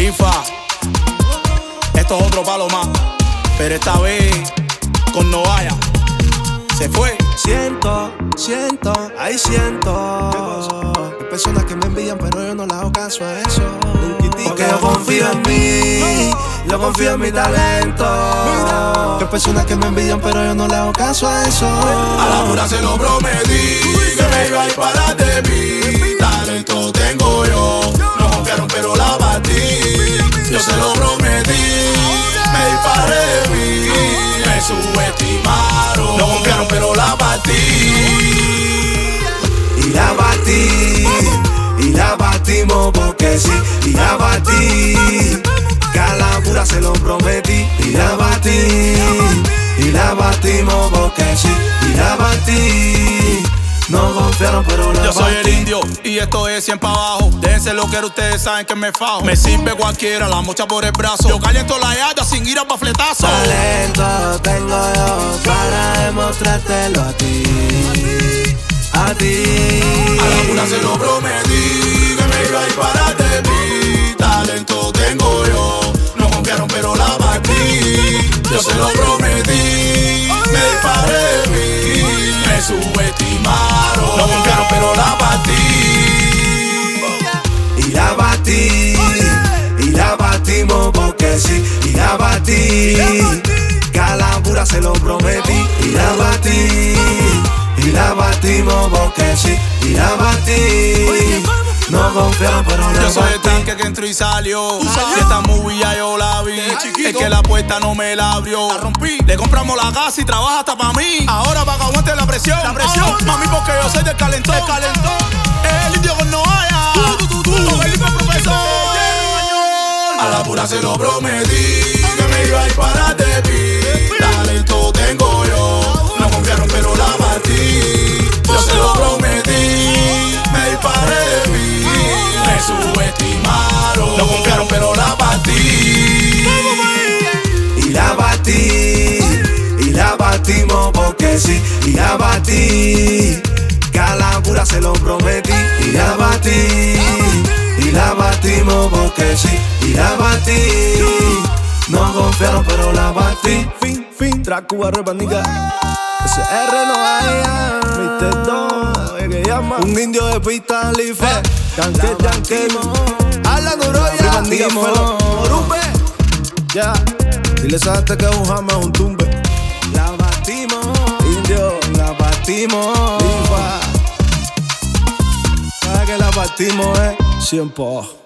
Linfa, esto es otro palo más, pero esta vez con Novaya. Se fue. Siento, ahí siento. Hay personas que me envían, pero yo no le hago caso a eso. Porque yo confío en mí, yo confío en mi talento. Hay personas que me envían, pero yo no le hago caso a eso. A la pura se lo prometí, que me iba a ir para de mí. Talento tengo yo, no confiaron pero la batí. Yo se lo prometí, me disparé de mí. Me subestimaron, no confiaron pero la batí. Y la batí, y la batimos porque sí. Y la batí, que a la pura se lo prometí. Y la batí, y la batimos porque sí. Y la batí, no confiaron pero la batí. Yo soy el indio y esto es 100 pa' abajo. Déjense lo que ustedes saben que me fajo. Me sirve cualquiera, la mocha por el brazo. Yo caliento la yarda sin ir a bafletazo. Talento tengo yo para demostrártelo a ti. A ti. A la pura se lo prometí, que me iba a ir para de mí. Talento tengo yo, no confiaron pero la batí. Yo se lo prometí, me disparé de mí. Me subestimaron, no confiaron pero la batí. Y la batí, y la batimos porque sí. Y la batí, que a la pura se lo prometí. Y la batí, y la batimos porque sí. Y la batí, no confiaron pero la batí. Yo soy el tanque que entró y salió. Y esta movie ya yo la vi. Es que la puerta no me la abrió. La rompí. Le compramos la gas y trabaja hasta pa' mí. Ahora pa' que aguante la presión. Mami, porque yo soy del calentón. Es el indio con Novaya. Con el hijo profesor. A la pura se lo prometí, que me iba a ir para de mí. Talento tengo yo, no confiaron pero la batí. Yo se lo prometí, me disparé de mí. Me subestimaron, no confiaron pero la batí. Y la batí, y la batimos porque sí. Y la batí, que a la pura se lo prometí. Y la batí, y la batimos porque sí. Y la batí, no confiaron pero la batí. Fin, Tracuba Repanica. SR no vaya, Mr. Don, que llama. Un indio de pista, Life. Yankee, Alan Uroya, Bandimos, Orumbe. Ya, dile a este que un jame es un tumbe. La batimos, indio, la batimos. Lifa, sabes que la batimos, 100 po'.